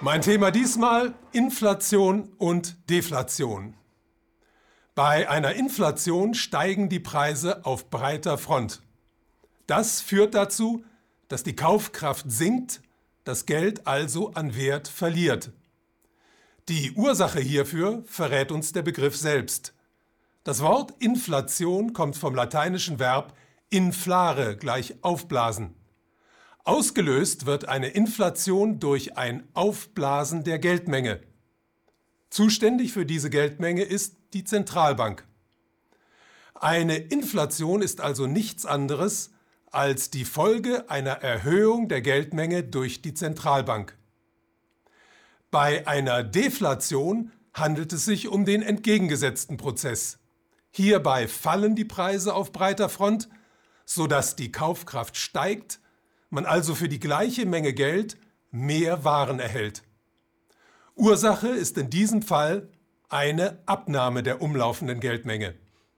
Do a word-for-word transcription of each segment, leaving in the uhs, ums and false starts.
Mein Thema diesmal: Inflation und Deflation. Bei einer Inflation steigen die Preise auf breiter Front. Das führt dazu, dass die Kaufkraft sinkt, das Geld also an Wert verliert. Die Ursache hierfür verrät uns der Begriff selbst. Das Wort Inflation kommt vom lateinischen Verb inflare, gleich aufblasen. Ausgelöst wird eine Inflation durch ein Aufblasen der Geldmenge. Zuständig für diese Geldmenge ist die Zentralbank. Eine Inflation ist also nichts anderes als die Folge einer Erhöhung der Geldmenge durch die Zentralbank. Bei einer Deflation handelt es sich um den entgegengesetzten Prozess. Hierbei fallen die Preise auf breiter Front, sodass die Kaufkraft steigt, man also für die gleiche Menge Geld mehr Waren erhält. Ursache ist in diesem Fall eine Abnahme der umlaufenden Geldmenge.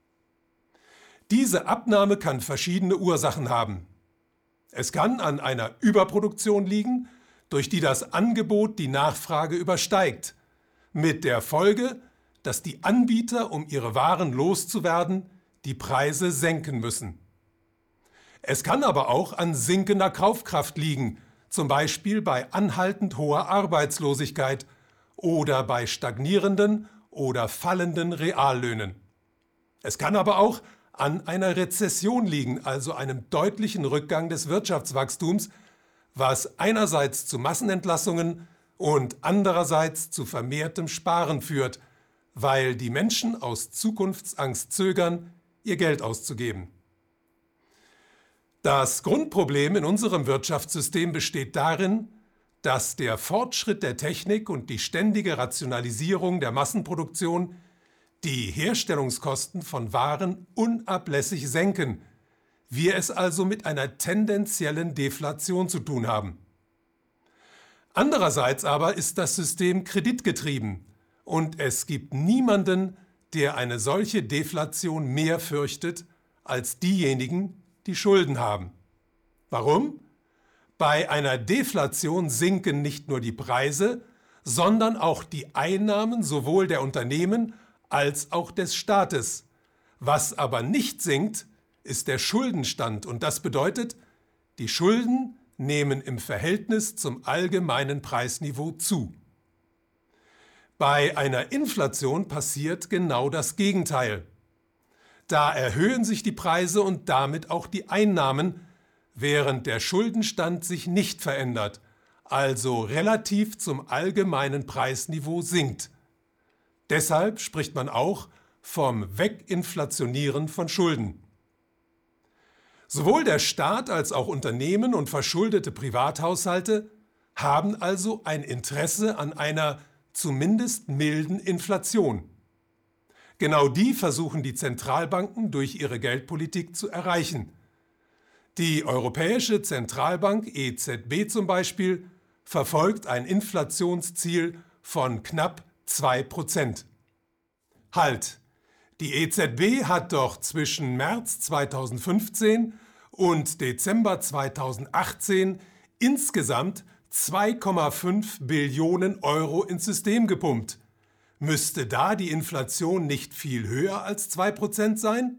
Diese Abnahme kann verschiedene Ursachen haben. Es kann an einer Überproduktion liegen, durch die das Angebot die Nachfrage übersteigt, mit der Folge, dass die Anbieter, um ihre Waren loszuwerden, die Preise senken müssen. Es kann aber auch an sinkender Kaufkraft liegen, zum Beispiel bei anhaltend hoher Arbeitslosigkeit oder bei stagnierenden oder fallenden Reallöhnen. Es kann aber auch an einer Rezession liegen, also einem deutlichen Rückgang des Wirtschaftswachstums, was einerseits zu Massenentlassungen und andererseits zu vermehrtem Sparen führt, weil die Menschen aus Zukunftsangst zögern, ihr Geld auszugeben. Das Grundproblem in unserem Wirtschaftssystem besteht darin, dass der Fortschritt der Technik und die ständige Rationalisierung der Massenproduktion die Herstellungskosten von Waren unablässig senken, wir es also mit einer tendenziellen Deflation zu tun haben. Andererseits aber ist das System kreditgetrieben und es gibt niemanden, der eine solche Deflation mehr fürchtet als diejenigen, die Schulden haben. Warum? Bei einer Deflation sinken nicht nur die Preise, sondern auch die Einnahmen sowohl der Unternehmen als auch des Staates. Was aber nicht sinkt, ist der Schuldenstand und das bedeutet, die Schulden nehmen im Verhältnis zum allgemeinen Preisniveau zu. Bei einer Inflation passiert genau das Gegenteil. Da erhöhen sich die Preise und damit auch die Einnahmen, während der Schuldenstand sich nicht verändert, also relativ zum allgemeinen Preisniveau sinkt. Deshalb spricht man auch vom Weginflationieren von Schulden. Sowohl der Staat als auch Unternehmen und verschuldete Privathaushalte haben also ein Interesse an einer zumindest milden Inflation. Genau die versuchen die Zentralbanken durch ihre Geldpolitik zu erreichen. Die Europäische Zentralbank E Z B zum Beispiel verfolgt ein Inflationsziel von knapp zwei Prozent. Halt! Die E Z B hat doch zwischen März zweitausendfünfzehn und Dezember zweitausendachtzehn insgesamt zwei Komma fünf Billionen Euro ins System gepumpt. Müsste da die Inflation nicht viel höher als zwei Prozent sein?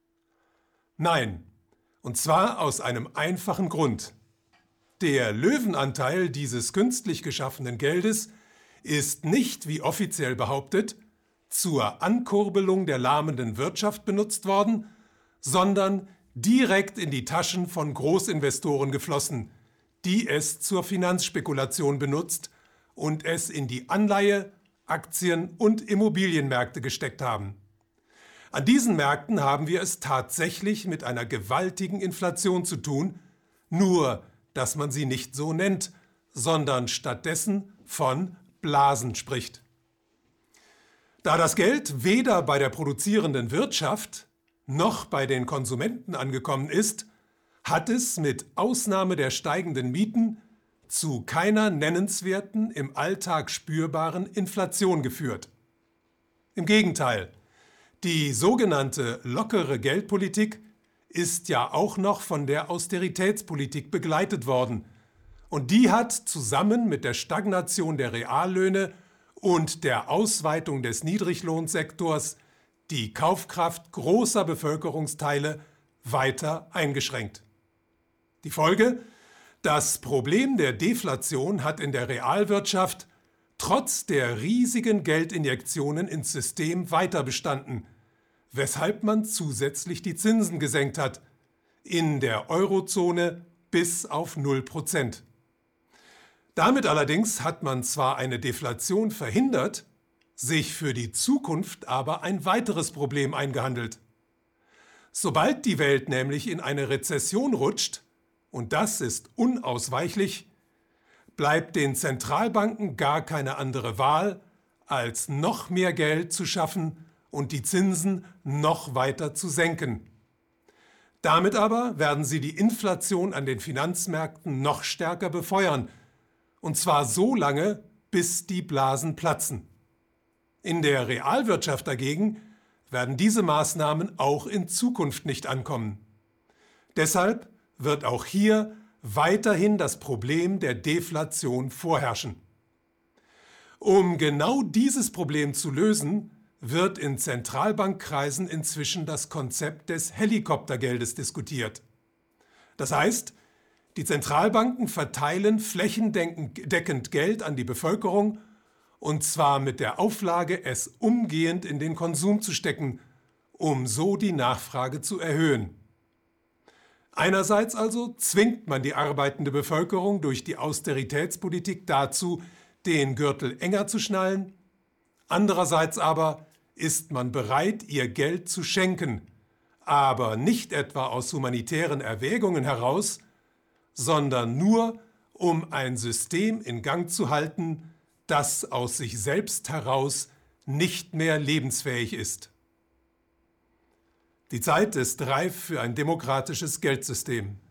Nein, und zwar aus einem einfachen Grund. Der Löwenanteil dieses künstlich geschaffenen Geldes ist nicht, wie offiziell behauptet, zur Ankurbelung der lahmenden Wirtschaft benutzt worden, sondern direkt in die Taschen von Großinvestoren geflossen, die es zur Finanzspekulation benutzt und es in die Anleihe-, Aktien- und Immobilienmärkte gesteckt haben. An diesen Märkten haben wir es tatsächlich mit einer gewaltigen Inflation zu tun, nur dass man sie nicht so nennt, sondern stattdessen von Blasen spricht. Da das Geld weder bei der produzierenden Wirtschaft noch bei den Konsumenten angekommen ist, hat es mit Ausnahme der steigenden Mieten zu keiner nennenswerten, im Alltag spürbaren Inflation geführt. Im Gegenteil, die sogenannte lockere Geldpolitik ist ja auch noch von der Austeritätspolitik begleitet worden Und die hat zusammen mit der Stagnation der Reallöhne und der Ausweitung des Niedriglohnsektors die Kaufkraft großer Bevölkerungsteile weiter eingeschränkt. Die Folge? Das Problem der Deflation hat in der Realwirtschaft trotz der riesigen Geldinjektionen ins System weiter bestanden, weshalb man zusätzlich die Zinsen gesenkt hat, in der Eurozone bis auf null Prozent. Damit allerdings hat man zwar eine Deflation verhindert, sich für die Zukunft aber ein weiteres Problem eingehandelt. Sobald die Welt nämlich in eine Rezession rutscht, und das ist unausweichlich, bleibt den Zentralbanken gar keine andere Wahl, als noch mehr Geld zu schaffen und die Zinsen noch weiter zu senken. Damit aber werden sie die Inflation an den Finanzmärkten noch stärker befeuern, und zwar so lange, bis die Blasen platzen. In der Realwirtschaft dagegen werden diese Maßnahmen auch in Zukunft nicht ankommen. Deshalb wird auch hier weiterhin das Problem der Deflation vorherrschen. Um genau dieses Problem zu lösen, wird in Zentralbankkreisen inzwischen das Konzept des Helikoptergeldes diskutiert. Das heißt, die Zentralbanken verteilen flächendeckend Geld an die Bevölkerung, und zwar mit der Auflage, es umgehend in den Konsum zu stecken, um so die Nachfrage zu erhöhen. Einerseits also zwingt man die arbeitende Bevölkerung durch die Austeritätspolitik dazu, den Gürtel enger zu schnallen. Andererseits aber ist man bereit, ihr Geld zu schenken, aber nicht etwa aus humanitären Erwägungen heraus, sondern nur, um ein System in Gang zu halten, das aus sich selbst heraus nicht mehr lebensfähig ist. Die Zeit ist reif für ein demokratisches Geldsystem.